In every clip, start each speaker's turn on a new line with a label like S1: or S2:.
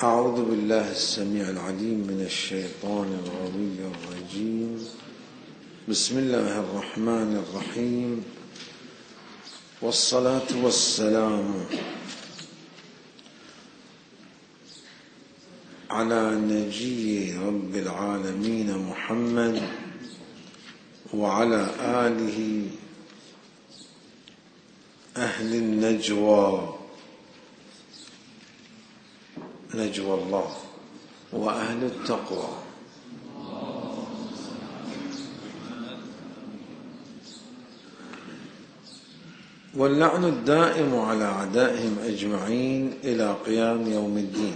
S1: أعوذ بالله السميع العليم من الشيطان الغوي الرجيم. بسم الله الرحمن الرحيم، والصلاة والسلام على نجي رب العالمين محمد وعلى آله أهل النجوى، نجوى الله، وأهل التقوى. واللعن الدائم على أعدائهم أجمعين إلى قيام يوم الدين.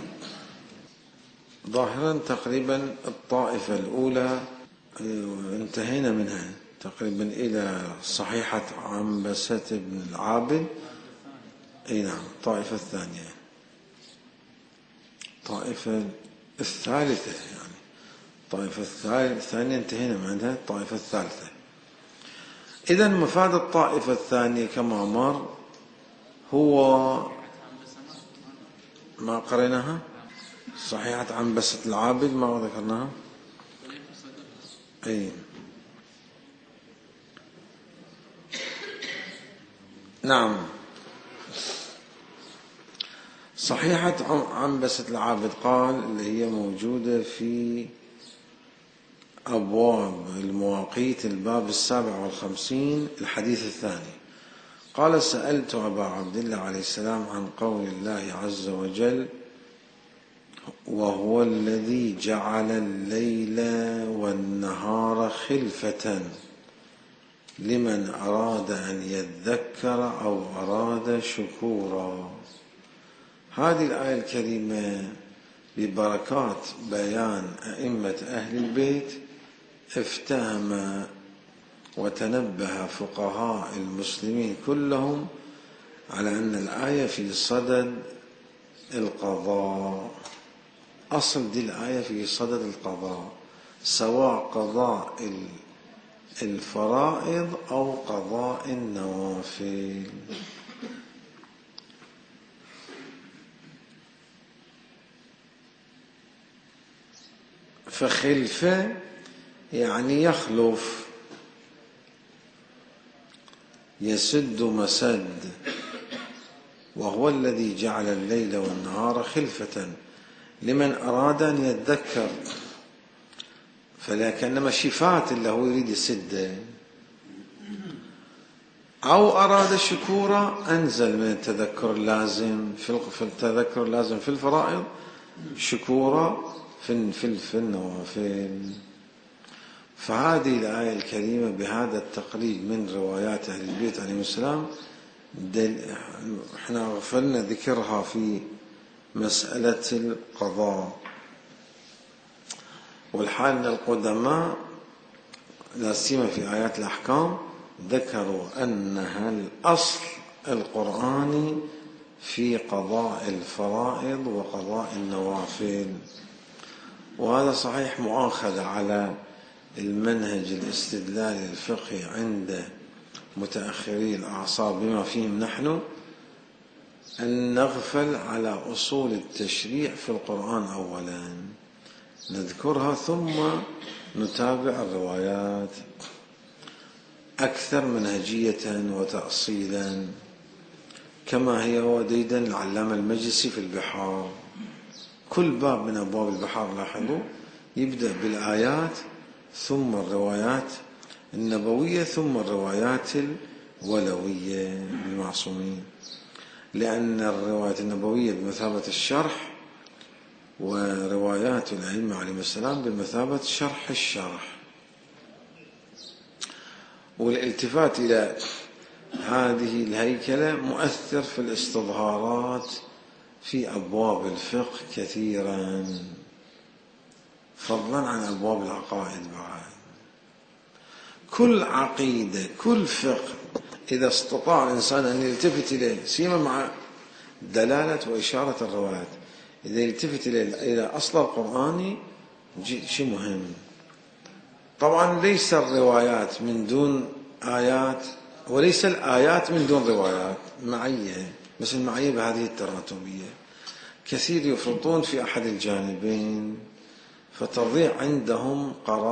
S1: ظاهرا تقريبا الطائفة الأولى انتهينا منها تقريبا إلى صحيحة عنبسة بن العابد. أي نعم، الطائفة الثانية، الطائفة الثالثة، يعني الطائفة الثانية انتهينا منها، الطائفة الثالثة. إذن مفاد الطائفة الثانية كما مر هو ما قريناها، صحيحة عنبسة العابد ما ذكرناها. أي نعم، صحيحة عنبسة العابد قال اللي هي موجودة في أبواب المواقيت الباب 57 الحديث الثاني. قال: سألت أبا عبد الله عليه السلام عن قول الله عز وجل: وهو الذي جعل الليل والنهار خلفة لمن أراد أن يذكر أو أراد شكورا. هذه الآية الكريمة ببركات بيان أئمة أهل البيت افتهم وتنبه فقهاء المسلمين كلهم على أن الآية في صدد القضاء. أصل دي الآية في صدد القضاء، سواء قضاء الفرائض أو قضاء النوافل. فخلفة يعني يخلف، يسد مسد. وهو الذي جعل الليل والنهار خلفة لمن أراد أن يذكر، فلكنما شفات اللي هو يريد يسده، أو أراد شكورا أنزل من التذكر اللازم في التذكر اللازم في الفرائض شكورا في النوافل. فهذه الآية الكريمة بهذا التقريب من روايات أهل البيت عليهم السلام احنا غفلنا ذكرها في مسألة القضاء. والحال أن القدماء لا سيما في آيات الأحكام ذكروا أنها الأصل القرآني في قضاء الفرائض وقضاء النوافل. وهذا صحيح مؤاخذة على المنهج الاستدلالي الفقهي عند متأخري الأعصاب بما فيهم نحن، أن نغفل على أصول التشريع في القرآن أولا، نذكرها ثم نتابع الروايات أكثر منهجية وتأصيلا، كما هي وديدا العلامة المجلسي في البحار. كل باب من أبواب البحار لاحظوا يبدأ بالآيات ثم الروايات النبوية ثم الروايات الولوية بالمعصومين، لأن الروايات النبوية بمثابة الشرح، وروايات الأئمة عليهم السلام بمثابة شرح الشرح. والالتفات إلى هذه الهيكلة مؤثر في الاستظهارات في أبواب الفقه كثيرا، فضلا عن أبواب العقائد. بعد كل عقيدة كل فقه إذا استطاع الإنسان أن يلتفت إليه، سيما مع دلالة وإشارة الروايات، إذا يلتفت إلى أصل القرآني شيء مهم. طبعا ليس الروايات من دون آيات، وليس الآيات من دون روايات، معية، بس المعية بهذه التراتبية. كثير يفرطون في أحد الجانبين، فتضيع عندهم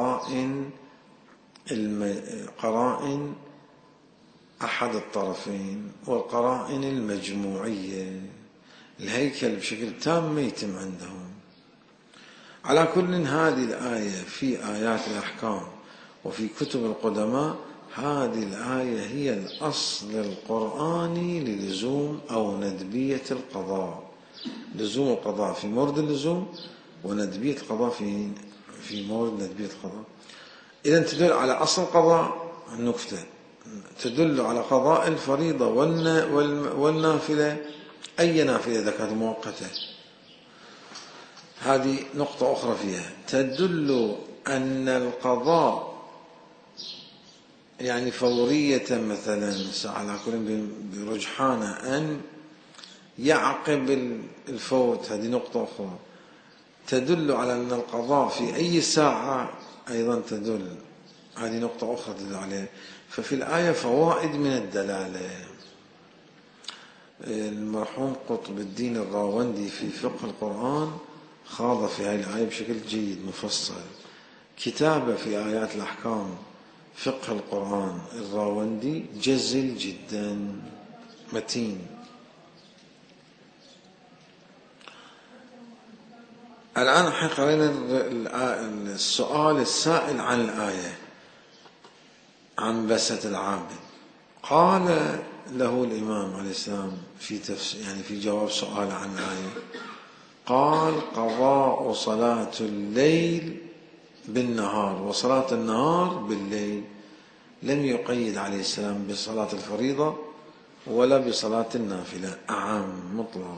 S1: قرائن أحد الطرفين والقرائن المجموعية. الهيكل بشكل تام ما يتم عندهم. على كل، هذه الآية في آيات الأحكام وفي كتب القدماء، هذه الآية هي الأصل القرآني للزوم أو ندبية القضاء. لزوم القضاء في مورد اللزوم، وندبية القضاء في مورد ندبية القضاء. إذا تدل على أصل القضاء النكتة، تدل على قضاء الفريضة والنافلة، أي نافلة إذا كانت مؤقتة. هذه نقطة أخرى فيها تدل أن القضاء يعني فورية مثلا على كل برجحانة أن يعقب الفوت. هذه نقطة أخرى تدل على أن القضاء في أي ساعة أيضا تدل. هذه نقطة أخرى تدل عليها. ففي الآية فوائد من الدلالة. المرحوم قطب الدين الراوندي في فقه القرآن خاض في هذه الآية بشكل جيد مفصل. كتابة في آيات الأحكام فقه القرآن الراوندي جزل جدا، متين. الآن حقق لنا السؤال السائل عن الآية عن بسة العابد. قال له الإمام عليه السلام في يعني في جواب سؤال عن الآية، قال: قضاء صلاة الليل بالنهار وصلاة النهار بالليل. لم يقيد عليه السلام بصلاة الفريضة ولا بصلاة النافلة، أعم مطلق.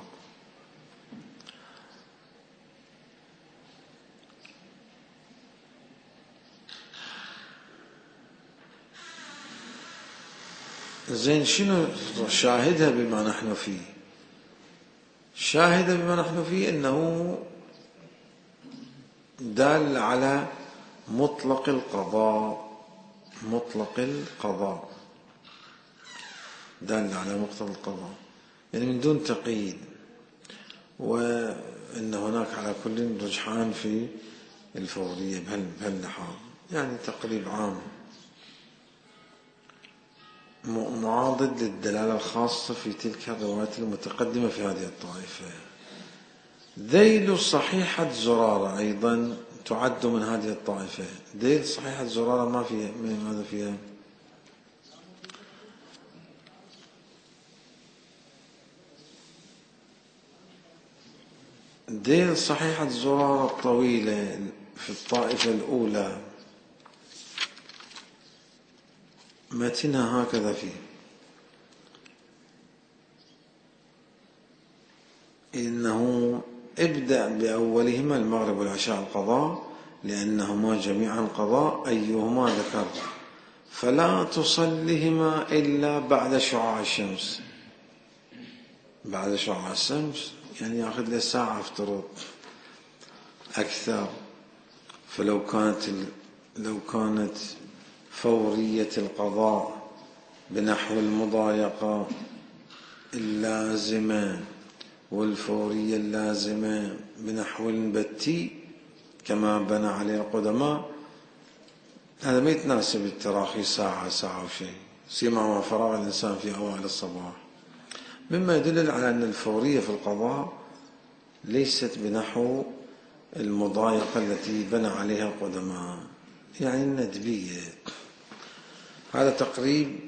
S1: زين، شنو شاهدها بما نحن فيه؟ شاهدها بما نحن فيه أنه دال على مطلق القضاء. مطلق القضاء دال على مطلق القضاء، يعني من دون تقييد. وأن هناك على كل رجحان في الفورية بهالنحو، يعني تقريب عام معاضد للدلالة الخاصة في تلك الروايات المتقدمة في هذه الطائفة. ذيل صحيحة زرارة أيضا تعد من هذه الطائفة. ذيل صحيحة زرارة ما فيها، ماذا فيها؟ ذيل صحيحة زرارة الطويلة في الطائفة الأولى متنها هكذا فيه: إنه ابدأ بأولهما المغرب والعشاء القضاء، لأنهما جميعا قضاء أيهما ذكر، فلا تصلهما إلا بعد شعاع الشمس. بعد شعاع الشمس يعني يأخذ له ساعة افترض أكثر. فلو كانت فورية القضاء بنحو المضايقة اللازمة والفورية اللازمة بنحو البتي كما بنى عليه القدماء، هذا ما يتناسب التراخي ساعة وشيء، سيما ما فراغ الإنسان في أوائل الصباح، مما يدل على أن الفورية في القضاء ليست بنحو المضايقة التي بنى عليها القدماء، يعني الندبية. هذا تقريب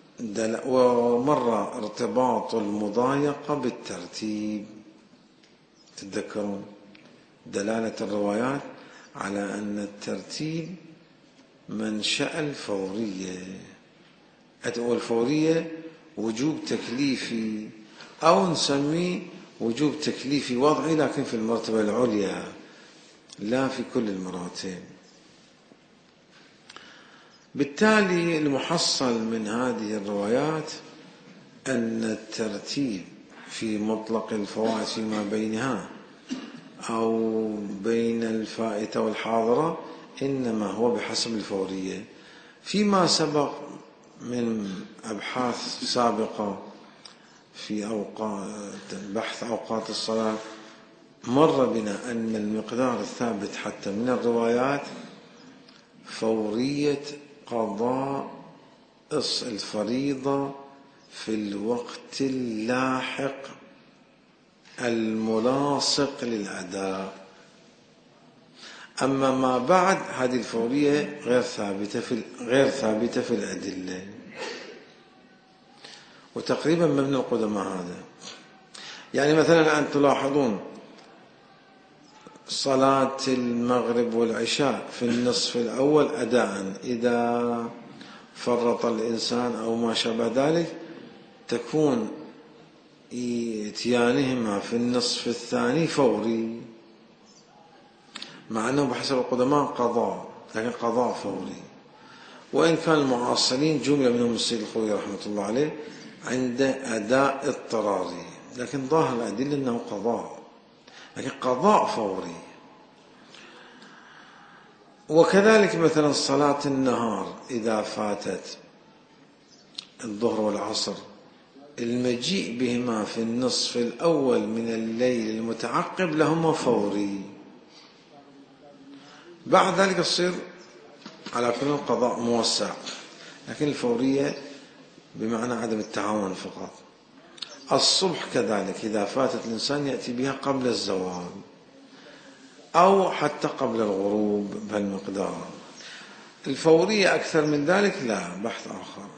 S1: ومر ارتباط المضايقة بالترتيب. تتذكرون دلالة الروايات على أن الترتيب منشأ الفورية. الفورية وجوب تكليفي أو نسميه وجوب تكليفي وضعي، لكن في المرتبة العليا لا في كل المراتب. بالتالي المحصل من هذه الروايات أن الترتيب في مطلق الفوائد فيما بينها أو بين الفائتة والحاضرة إنما هو بحسب الفورية. فيما سبق من أبحاث سابقة في بحث أوقات الصلاة مر بنا أن المقدار الثابت حتى من الروايات فورية قضاء الفريضة في الوقت اللاحق الملاصق للأداء. أما ما بعد هذه الفورية غير ثابتة في الأدلة. وتقريبا مبنى القدماء هذا. يعني مثلا الآن تلاحظون صلاة المغرب والعشاء في النصف الأول أداء، إذا فرط الإنسان أو ما شابه ذلك تكون إتيانهما في النصف الثاني فوري، مع أنه بحسب القدماء قضاء، لكن قضاء فوري. وإن كان المعاصرين جملة منهم السيد الخوئي رحمة الله عليه عند أداء اضطراري، لكن ظاهر الأدلة أنه قضاء، لكن قضاء فوري. وكذلك مثلا صلاة النهار إذا فاتت الظهر والعصر، المجيء بهما في النصف الأول من الليل المتعقب لهما فوري، بعد ذلك يصير على كل قضاء موسع، لكن الفورية بمعنى عدم التعاون فقط. الصبح كذلك إذا فاتت الإنسان يأتي بها قبل الزوال أو حتى قبل الغروب بهالمقدار. الفورية أكثر من ذلك لا، بحث آخر.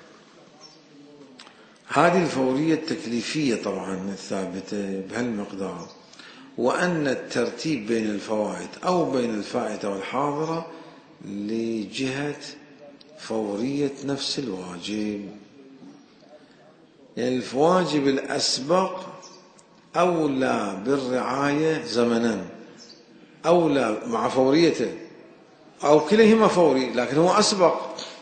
S1: هذه الفورية التكليفية طبعا الثابتة بهالمقدار. وأن الترتيب بين الفوائد أو بين الفائتة والحاضرة لجهة فورية نفس الواجب، يعني الواجب الأسبق أولى بالرعاية زمنا، أولى مع فوريته، أو كليهما فوري لكن هو أسبق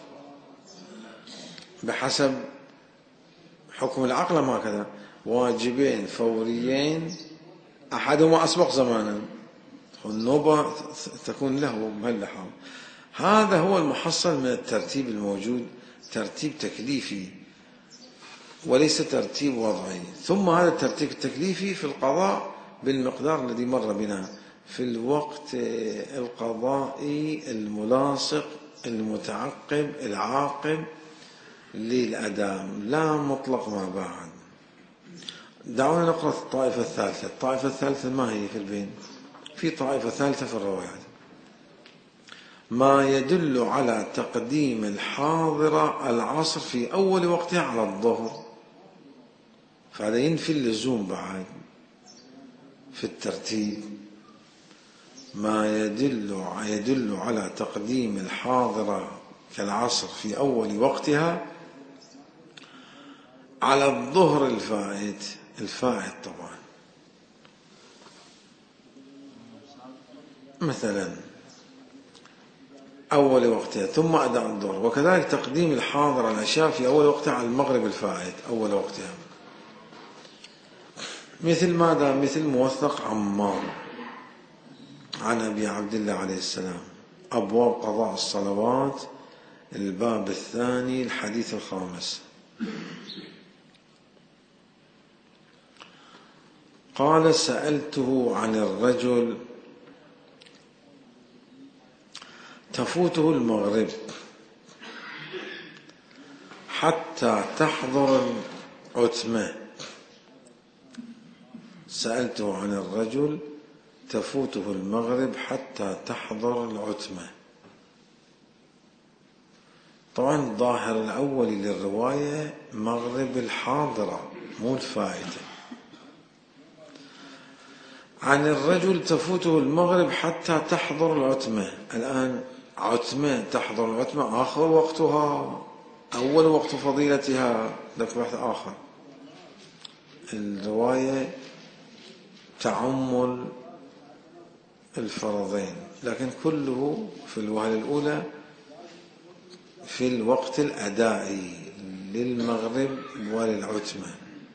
S1: بحسب حكم العقل. ما كذا واجبين فوريين أحدهما أسبق زمانا، النوبة تكون له بهاللحظة. هذا هو المحصل من الترتيب الموجود، ترتيب تكليفي وليس ترتيب وضعي. ثم هذا الترتيب التكليفي في القضاء بالمقدار الذي مر بنا في الوقت القضائي الملاصق المتعقب العاقب للأداء، لا مطلق ما بعد. دعونا نقرأ الطائفة الثالثة. الطائفة الثالثة ما هي في البين؟ في طائفة ثالثة في الروايات، ما يدل على تقديم الحاضرة العصر في أول وقتها على الظهر، فهذا ينفي اللزوم بعد في الترتيب. ما يدل على تقديم الحاضرة كالعصر في أول وقتها على الظهر الفائت طبعا. مثلا أول وقتها ثم أداء الظهر، وكذلك تقديم الحاضرة العشاء في أول وقتها على المغرب الفائت أول وقتها. مثل ماذا؟ مثل موثق عمار عن أبي عبد الله عليه السلام، أبواب قضاء الصلوات، الباب الثاني الحديث الخامس. قال: سألته عن الرجل تفوته المغرب حتى تحضر العتمة. سألته عن الرجل تفوته المغرب حتى تحضر العتمة. طبعا ظاهر الأول للرواية مغرب الحاضرة مو الفائتة. عن الرجل تفوته المغرب حتى تحضر العتمة. الآن عتمة تحضر العتمة آخر وقتها أول وقت فضيلتها، لك بحث آخر. الرواية تعم الفرضين، لكن كله في الوهلة الأولى في الوقت الأدائي للمغرب وللعتمة.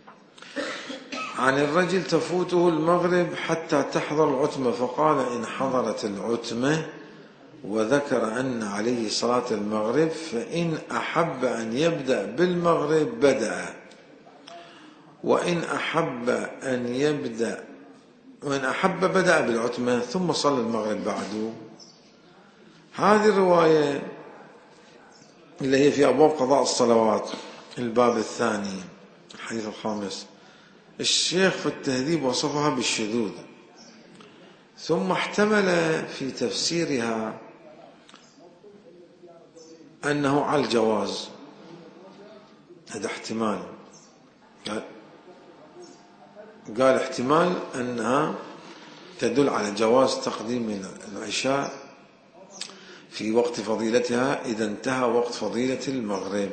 S1: عن الرجل تفوته المغرب حتى تحضر العتمة، فقال: إن حضرت العتمة، وذكر أن عليه صلاة المغرب، فإن أحب أن يبدأ بالمغرب بدأ، وإن أحب أن يبدأ وإن أحب بدأ بالعتمة ثم صلى المغرب بعده. هذه الرواية اللي هي في أبواب قضاء الصلوات الباب الثاني الحديث الخامس، الشيخ في التهذيب وصفها بالشذوذ، ثم احتمل في تفسيرها أنه على الجواز. هذا احتمال، قال احتمال أنها تدل على جواز تقديم العشاء في وقت فضيلتها إذا انتهى وقت فضيلة المغرب،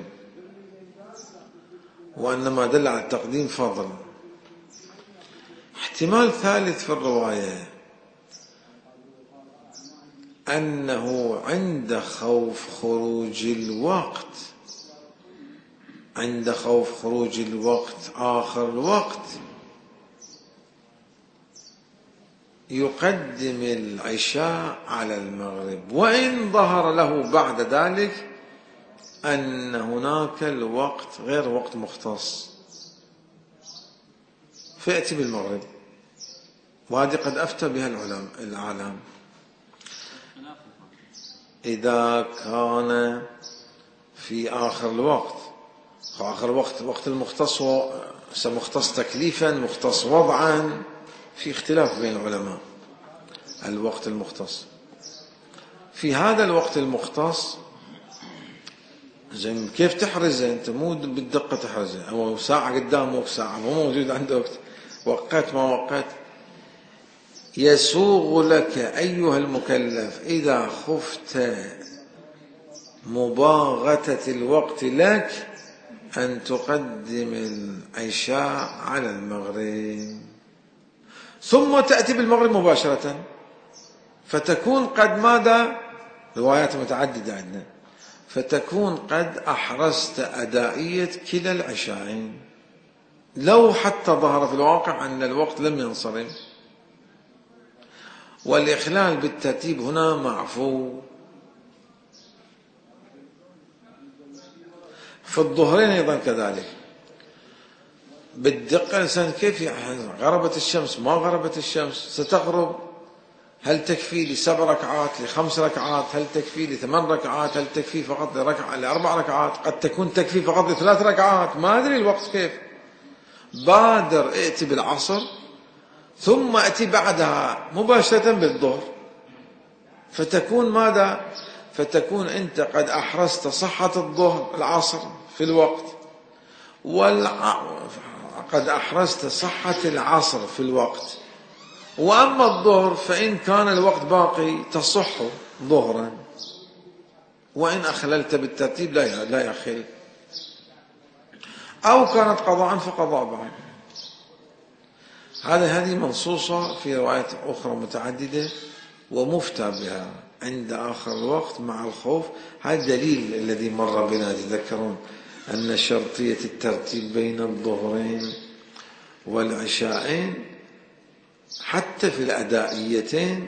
S1: وأن ما دل على التقديم فضل. احتمال ثالث في الرواية أنه عند خوف خروج الوقت، عند خوف خروج الوقت آخر الوقت يقدم العشاء على المغرب، وإن ظهر له بعد ذلك أن هناك الوقت غير وقت مختص فيأتي بالمغرب. وهذه قد أفتى بها العالم. إذا كان في آخر الوقت، آخر الوقت وقت المختص مختص تكليفا مختص وضعا، في اختلاف بين العلماء. الوقت المختص في هذا الوقت المختص زين كيف تحرزه؟ انت مو بالدقة تحرزه، او ساعة قدامك ساعة مو موجود عندك، وقت ما وقت. يسوغ لك أيها المكلف إذا خفت مباغتة الوقت لك أن تقدم العشاء على المغرب، ثم تأتي بالمغرب مباشرة، فتكون قد ماذا؟ روايات متعددة عندنا، فتكون قد أحرزت أدائية كلا العشاءين، لو حتى ظهر في الواقع أن الوقت لم ينصرم. والإخلال بالترتيب هنا معفو. في الظهرين أيضا كذلك بالدقة. الإنسان كيف غربت الشمس ما غربت الشمس ستغرب، هل تكفي ل7 ركعات ل5 ركعات، هل تكفي ل8 ركعات، هل تكفي فقط ل4 ركعات، قد تكون تكفي فقط ل3 ركعات، ما أدري الوقت كيف. بادر ائتي بالعصر ثم أتي بعدها مباشرة بالظهر، فتكون ماذا؟ فتكون أنت قد أحرزت صحة الظهر العصر في الوقت، قد أحرزت صحة العصر في الوقت. وأما الظهر فإن كان الوقت باقي تصح ظهرا، وإن أخللت بالترتيب لا يخل، أو كانت قضاء فقضاء بعد. هذه منصوصة في روايات أخرى متعددة ومفتى بها عند آخر الوقت مع الخوف. هذا الدليل الذي مر بنا تذكرون أن شرطية الترتيب بين الظهرين والعشاءين حتى في الأدائيتين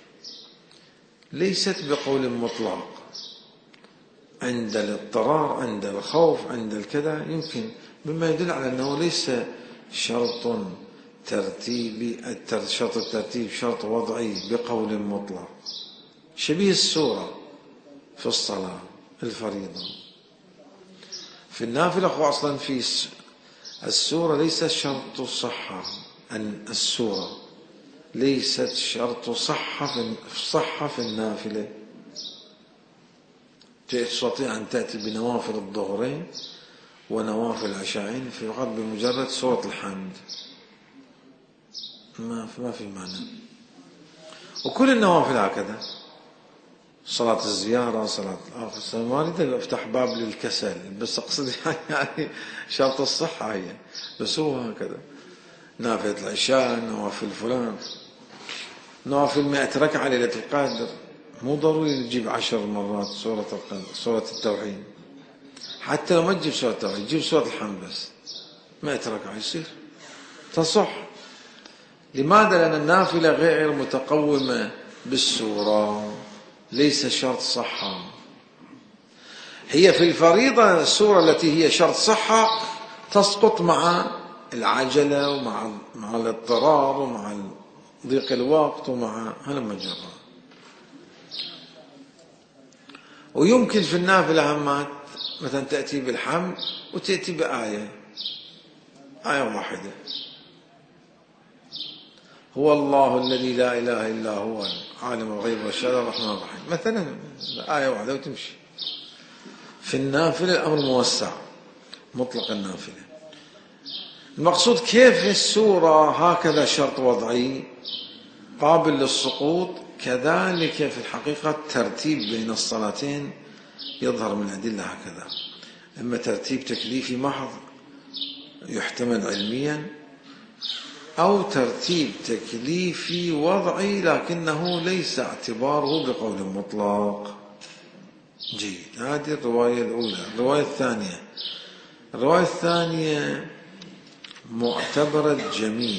S1: ليست بقول مطلق. عند الاضطرار، عند الخوف، عند الكذا يمكن، مما يدل على أنه ليس شرط ترتيبي. شرط الترتيب شرط وضعي بقول مطلق، شبيه السورة في الصلاة الفريضة. في النافلة هو أصلا في السورة ليست شرط الصحة، أن السورة ليست شرط صحة في النافلة. تستطيع أن تأتي بنوافل الظهرين ونوافل العشاءين في فقط بمجرد سورة الحمد، ما في معنى. وكل النوافل هكذا، صلاة الزيارة، صلاة الآخر، ما أريد أفتح باب للكسل، بس أقصد يعني شرط الصحة هي، بس هو هكذا. نافلة العشاء، نوافل فلان، نوافل 100 ركعة ليلة القدر، مو ضروري تجيب 10 مرات سورة التوحيد. حتى لو ما تجيب سورة التوحيد تجيب سورة الحمد بس 100 ركعة يصير تصح. لماذا؟ لأن النافلة غير متقومة بالسورة، ليس شرط صحة. هي في الفريضة السورة التي هي شرط صحة تسقط مع العجلة ومع الاضطرار ومع ضيق الوقت ومع هلم جرا. ويمكن في النافلة همات مثلا تأتي بالحمد وتأتي بآية واحدة، هو الله الذي لا إله إلا هو عالم الغيب والشهادة الرحمن الرحيم مثلا، آية واحدة وتمشي. في النافلة الأمر موسع مطلق النافلة. المقصود كيف السورة هكذا شرط وضعي قابل للسقوط، كذلك في الحقيقة الترتيب بين الصلاتين يظهر من الأدلة هكذا، إما ترتيب تكليفي محض يحتمل علميا، أو ترتيب تكليفي وضعي لكنه ليس اعتباره بقول مطلق. جيد، هذه الرواية الأولى. الرواية الثانية معتبرة جميل.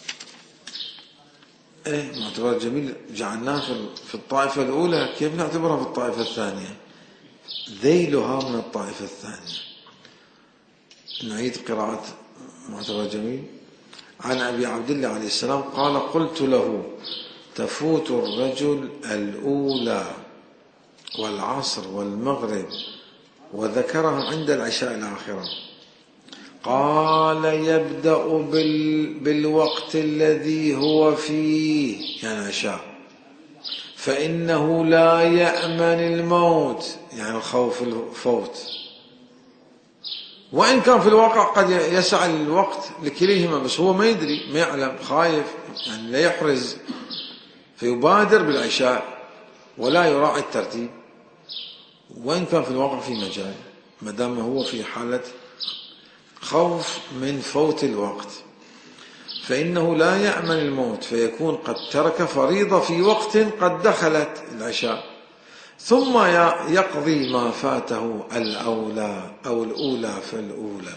S1: معتبرة جميل جعلناه في الطائفة الأولى، كيف نعتبرها في الطائفة الثانية؟ ذيلها من الطائفة الثانية. نعيد قراءة معتبرة جميل. عن أبي عبد الله عليه السلام قال: قلت له: تفوت الرجل الأولى والعصر والمغرب، وذكرها عند العشاء الآخرة. قال: يبدأ بالوقت الذي هو فيه، يعني عشاء، فإنه لا يأمن الموت، يعني الخوف الفوت، وإن كان في الواقع قد يسعى الوقت لكليهما، بس هو ما يدري، ما يعلم، خايف يعني لا يحرز، فيبادر بالعشاء ولا يراعي الترتيب، وإن كان في الواقع في مجال، ما دام هو في حالة خوف من فوت الوقت، فإنه لا يأمن الموت، فيكون قد ترك فريضة في وقت قد دخلت العشاء، ثم يقضي ما فاته الأولى أو الأولى فالأولى.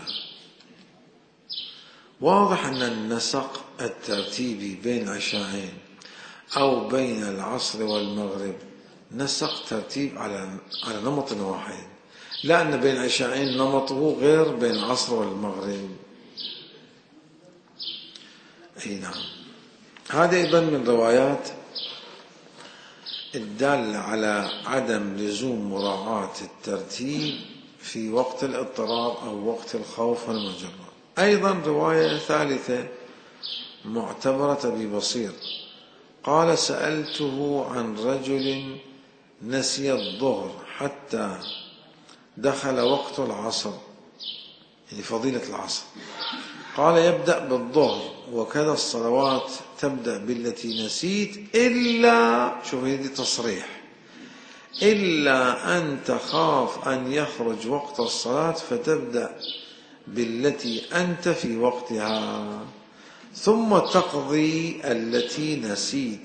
S1: واضح أن النسق الترتيبي بين عشاءين أو بين العصر والمغرب نسق ترتيب على نمط واحد، لا أن بين عشاءين نمطه غير بين العصر والمغرب. أي نعم. هذا أيضا من روايات الدالة على عدم لزوم مراعاة الترتيب في وقت الاضطراب أو وقت الخوف والمجرة. أيضا رواية ثالثة معتبرة أبي بصير قال: سألته عن رجل نسي الظهر حتى دخل وقت العصر، يعني فضيلة العصر. قال: يبدأ بالظهر، وكذا الصلوات تبدأ بالتي نسيت، إلا، شوف هذه تصريح، إلا أن تخاف أن يخرج وقت الصلاة فتبدأ بالتي أنت في وقتها، ثم تقضي التي نسيت.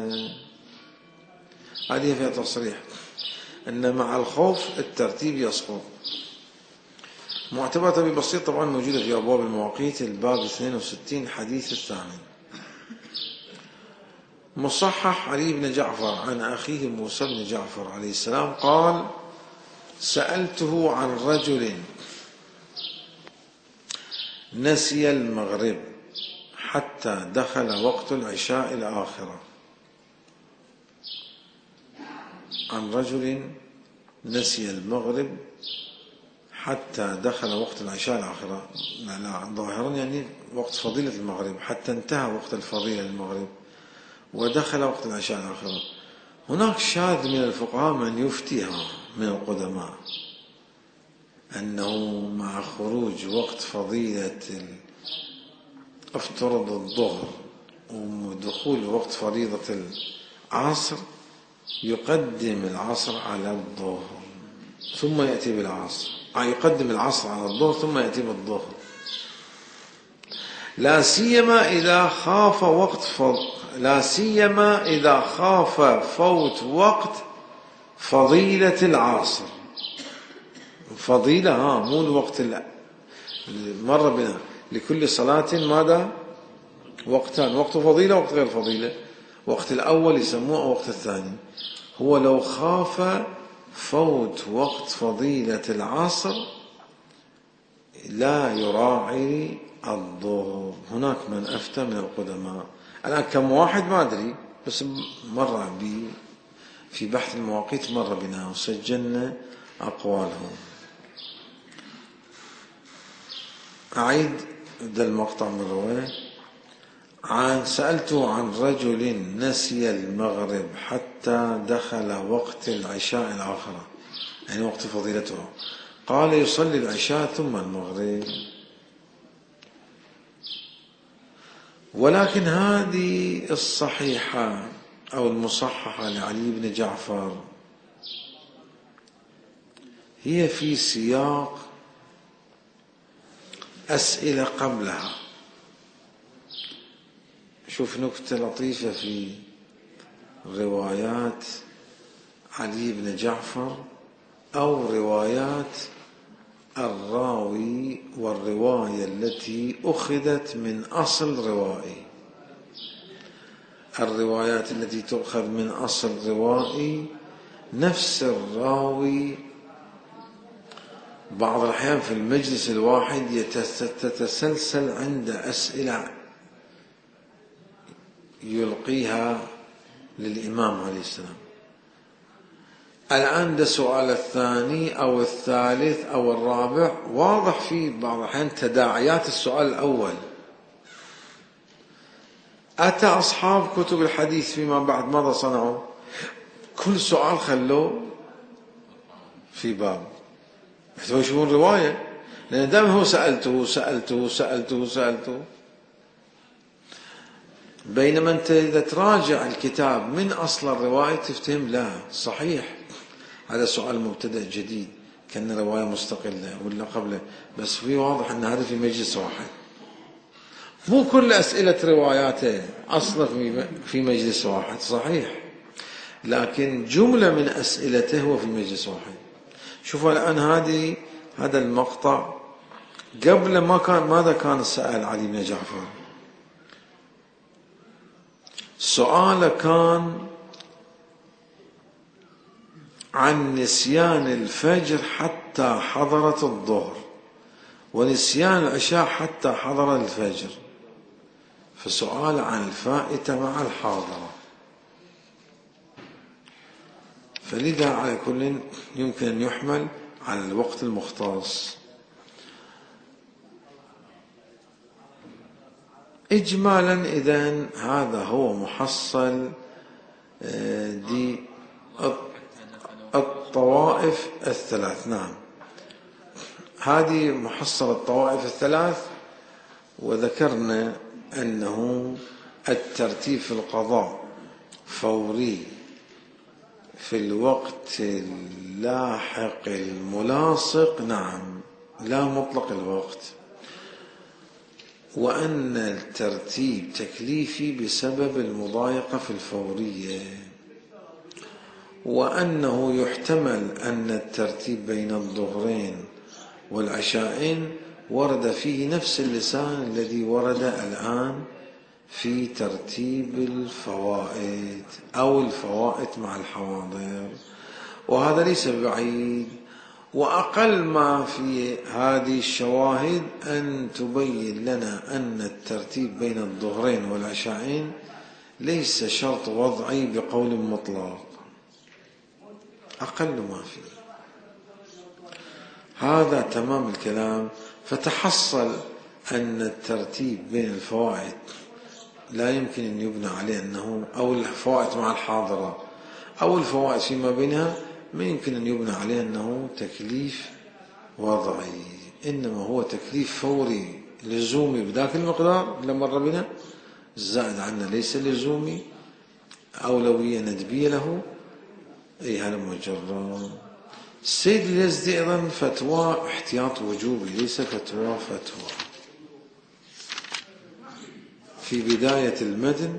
S1: هذه فيها تصريح أن مع الخوف الترتيب يسقط. معتبرة أبي بصير طبعا موجودة في أبواب المواقيت، الباب 62 حديث الثامن. مصحح علي بن جعفر عن أخيه موسى بن جعفر عليه السلام قال: سألته عن رجل نسي المغرب حتى دخل وقت العشاء الآخرة. عن رجل نسي المغرب حتى دخل وقت العشاء الآخرة، لا ظاهرا يعني وقت فضيلة المغرب، حتى انتهى وقت الفضيلة المغرب ودخل وقت العشاء الآخرة. هناك شاذ من الفقهاء من يفتيها من القدماء أنه مع خروج وقت فضيلة افترض الظهر ودخول وقت فريضة العصر يقدم العصر على الظهر ثم يأتي بالعصر، يقدم العصر على الظهر ثم يأتي بالظهر، لا سيما إذا خاف فوت وقت فضيلة العصر. فضيلة مو الوقت، مر بنا لكل صلاة ماذا؟ وقتان، وقت فضيلة وقت غير فضيلة. وقت الأول يسموه وقت الثاني. هو لو خاف فوت وقت فضيلة العصر لا يراعي الظهر. هناك من أفتى من القدماء الآن كم واحد ما أدري، بس مرة في بحث المواقيت مر بنا وسجلنا أقوالهم. أعيد المقطع من رواية. سألته عن رجل نسي المغرب حتى دخل وقت العشاء الآخرة، يعني وقت فضيلته، قال يصلي العشاء ثم المغرب. ولكن هذه الصحيحة أو المصححة لعلي بن جعفر هي في سياق أسئلة قبلها. شوف نكتة لطيفة في روايات علي بن جعفر أو روايات الراوي والرواية التي أخذت من أصل روائي. الروايات التي تؤخذ من أصل روائي نفس الراوي بعض الأحيان في المجلس الواحد تتسلسل عند أسئلة يلقيها للإمام عليه السلام. الآن ده السؤال الثاني أو الثالث أو الرابع واضح في بعض الأحيان تداعيات السؤال الأول. أتى أصحاب كتب الحديث فيما بعد ماذا صنعوا؟ كل سؤال خلوه في باب حتى يشوفون رواية، لأن دائما هو سألته. بينما أنت إذا تراجع الكتاب من أصل الرواية تفتهم لا صحيح هذا سؤال مبتدأ جديد كأن رواية مستقلة ولا قبله، بس في واضح أن هذا في مجلس واحد. مو كل أسئلة رواياته أصلا في مجلس واحد صحيح، لكن جملة من أسئلته هو في مجلس واحد. شوفوا الآن هذا المقطع قبل ماذا كان سأل علي بن جعفر؟ سؤال كان عن نسيان الفجر حتى حضرت الظهر ونسيان العشاء حتى حضر الفجر، فسؤال عن الفائتة مع الحاضرة. فلذا على كل يمكن أن يحمل على الوقت المختص. إجمالا إذن هذا هو محصل دي الطوائف الثلاث. نعم، هذه محصل الطوائف الثلاث. وذكرنا أنه الترتيب في القضاء فوري في الوقت اللاحق الملاصق، نعم، لا مطلق الوقت، وأن الترتيب تكليفي بسبب المضايقة في الفورية، وأنه يحتمل أن الترتيب بين الظهرين والعشاءين ورد فيه نفس اللسان الذي ورد الآن في ترتيب الفوائد أو الفوائد مع الحواضر، وهذا ليس بعيد. وأقل ما في هذه الشواهد أن تبين لنا أن الترتيب بين الظهرين والعشاءين ليس شرط وضعي بقول مطلق، أقل ما فيه. هذا تمام الكلام. فتحصل أن الترتيب بين الفوائد لا يمكن أن يبنى عليه أنه أو الفوائد مع الحاضرة أو الفوائد فيما بينها ما يمكن أن يبنى عليه أنه تكليف وضعي، إنما هو تكليف فوري لزومي بذاك المقدار اللي مر بنا، الزائد عنه ليس لزومي، أولوية ندبية له. هذا مجرد. السيد اليزدي أيضا فتوى احتياط وجوبي ليس فتوى في بداية المتن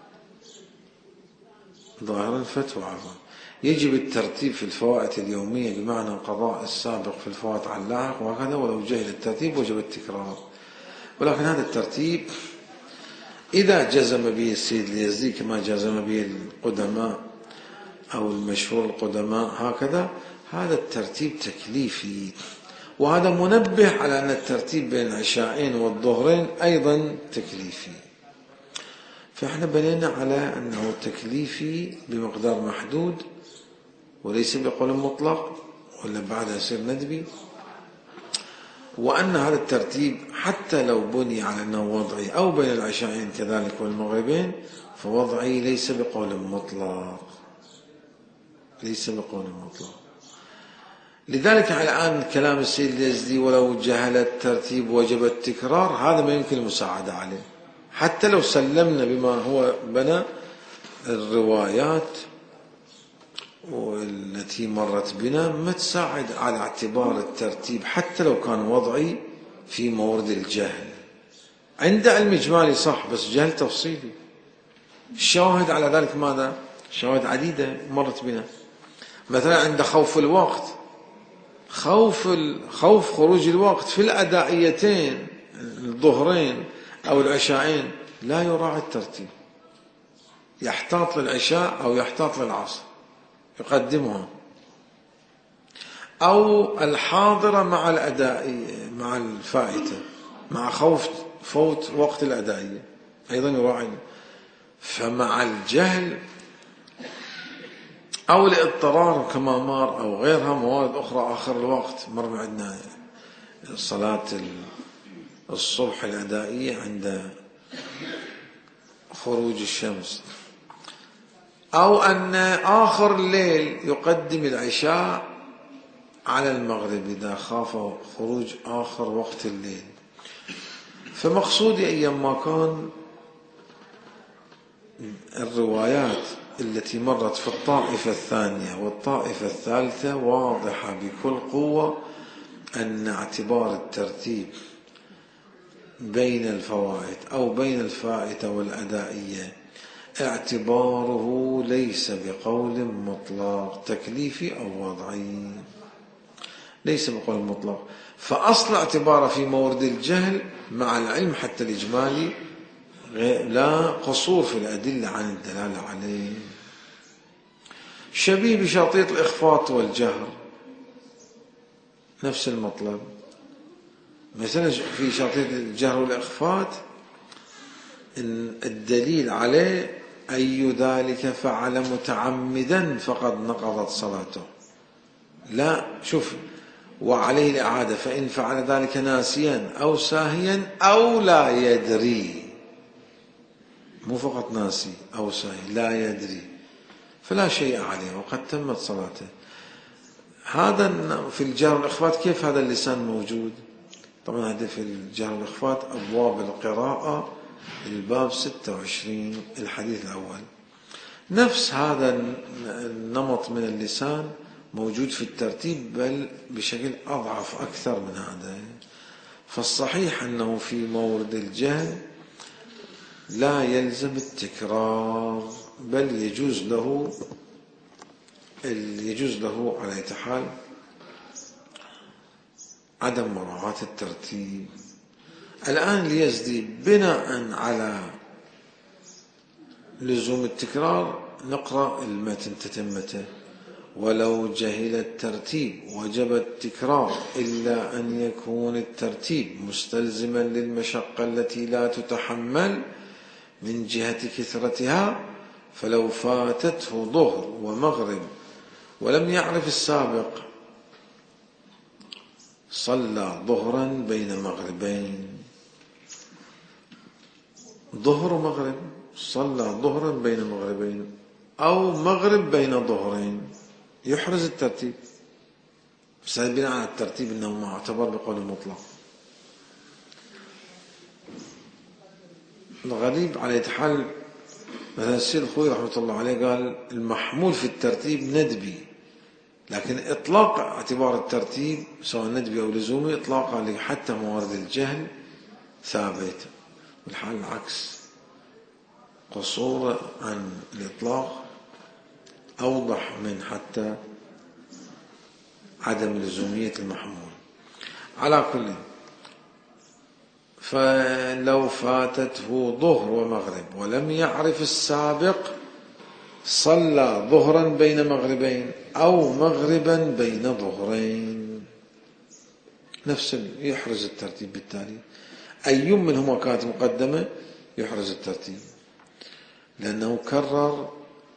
S1: ظاهرا فتوى عظام. يجب الترتيب في الفوائد اليومية بمعنى قضاء السابق في الفوائد على اللاحق وهكذا، ولو جهل الترتيب وجب التكرار. ولكن هذا الترتيب إذا جزم به السيد اليزدي كما جزم به القدماء أو المشهور القدماء هكذا، هذا الترتيب تكليفي، وهذا منبه على أن الترتيب بين العشاءين والظهرين أيضا تكليفي. فإحنا بنينا على أنه تكليفي بمقدار محدود وليس بقول مطلق، ولا بعدها يصير ندبي، وأن هذا الترتيب حتى لو بني على أنه وضعي أو بين العشاءين كذلك والمغربين فوضعي ليس بقول مطلق، ليس بقول مطلق. لذلك الآن كلام السيد اليزدي ولو جهل الترتيب وجب التكرار، هذا ما يمكن المساعدة عليه، حتى لو سلمنا بما هو بنى الروايات والتي مرت بنا ما تساعد على اعتبار الترتيب حتى لو كان وضعي في مورد الجهل. عند علم إجمالي صح، بس جهل تفصيلي. الشواهد على ذلك ماذا؟ شواهد عديدة مرت بنا، مثلا عند خوف الوقت، خوف خروج الوقت في الأدائيتين الظهرين أو العشاءين لا يراعي الترتيب، يحتاط للعشاء أو يحتاط للعصر يقدمها، أو الحاضرة مع الأدائية مع الفائتة مع خوف فوت وقت الأدائية أيضا يراعي. فمع الجهل أو الاضطرار كما مر أو غيرها موارد أخرى آخر الوقت مر عندنا صلاة الصبح الأدائية عند خروج الشمس، أو أن آخر الليل يقدم العشاء على المغرب إذا خاف خروج آخر وقت الليل. فمقصودي أيام ما كان الروايات التي مرت في الطائفة الثانية والطائفة الثالثة واضحة بكل قوة أن اعتبار الترتيب بين الفوائد أو بين الفائتة والأدائية اعتباره ليس بقول مطلق تكليفي أو وضعي، ليس بقول مطلق. فأصل اعتباره في مورد الجهل مع العلم حتى الإجمالي لا قصور في الأدلة عن الدلالة عليه. شبيه بشرطية الإخفاض والجهر، نفس المطلب. مثلا في شرطية الجهر والإخفاض إن الدليل عليه أي ذلك فعل متعمدا فقد نقضت صلاته، لا شوف وعليه الإعادة فإن فعل ذلك ناسيا أو ساهيا أو لا يدري، مو فقط ناسي أو ساهي لا يدري، فلا شيء عليه وقد تمت صلاته. هذا في الجهر والإخفاء كيف هذا اللسان موجود؟ طبعا هذا في الجهر والإخفاء أبواب القراءة الباب 26 الحديث الأول. نفس هذا النمط من اللسان موجود في الترتيب بل بشكل أضعف أكثر من هذا. فالصحيح أنه في مورد الجهل لا يلزم التكرار بل يجوز له على أي حال عدم مراعاة الترتيب. الآن اليزدي بناء على لزوم التكرار نقرأ المتن تتمته: ولو جهل الترتيب وجب التكرار إلا أن يكون الترتيب مستلزما للمشقة التي لا تتحمل من جهة كثرتها، فلو فاتته ظهر ومغرب ولم يعرف السابق صلى ظهرا بين مغربين. ظهر ومغرب، صلى ظهرا بين مغربين أو مغرب بين ظهرين، يحرز الترتيب. بس بناء على الترتيب أنه معتبر بقول المطلق. الغريب على يتحل مثلا السيد الخوي رحمة الله عليه قال المحمول في الترتيب ندبي، لكن إطلاق اعتبار الترتيب سواء ندبي أو لزومي إطلاقا حتى موارد الجهل ثابت، والحال العكس، قصور عن الإطلاق أوضح من حتى عدم لزومية المحمول. على كل، فلو فاتته ظهر ومغرب ولم يعرف السابق صلى ظهرا بين مغربين أو مغربا بين ظهرين، نفس يحرز الترتيب. بالتالي أي منهما كانت مقدمة يحرز الترتيب. لأنه كرر،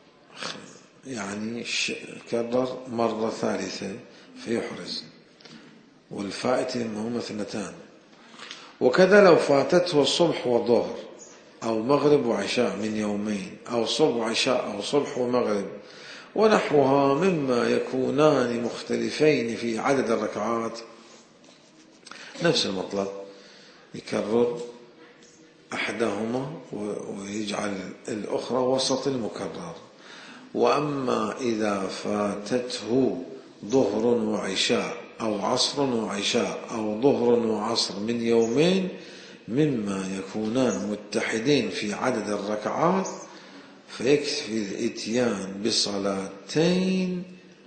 S1: يعني كرر مرة ثالثة فيحرز، والفائتة هم اثنتان. وكذا لو فاتته الصبح والظهر أو مغرب وعشاء من يومين، أو صبح وعشاء أو صبح ومغرب ونحوها مما يكونان مختلفين في عدد الركعات، نفس المطلب، يكرر أحدهما ويجعل الأخرى وسط المكرر. وأما إذا فاتته ظهر وعشاء أو عصر وعشاء أو ظهر وعصر من يومين مما يكونان متحدين في عدد الركعات، فيكفي الإتيان بصلاتين،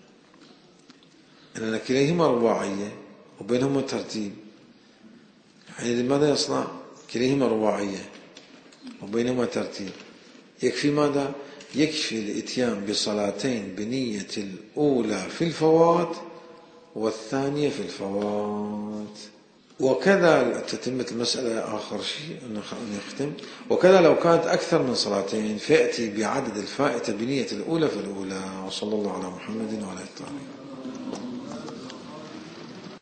S1: لأن كليهما رباعية وبينهما ترتيب. يعني ماذا يصنع؟ كليهما رباعية وبينهما ترتيب. يكفي ماذا؟ يكفي الإتيان بصلاتين بنية الأولى في الفوات والثانية في الفوات. وكذا تتمة المسألة آخر شيء نختم. وكذا لو كانت أكثر من صلاتين فيأتي بعدد الفائتة بنية الأولى في الأولى. وصلى الله على محمد وعلى آله.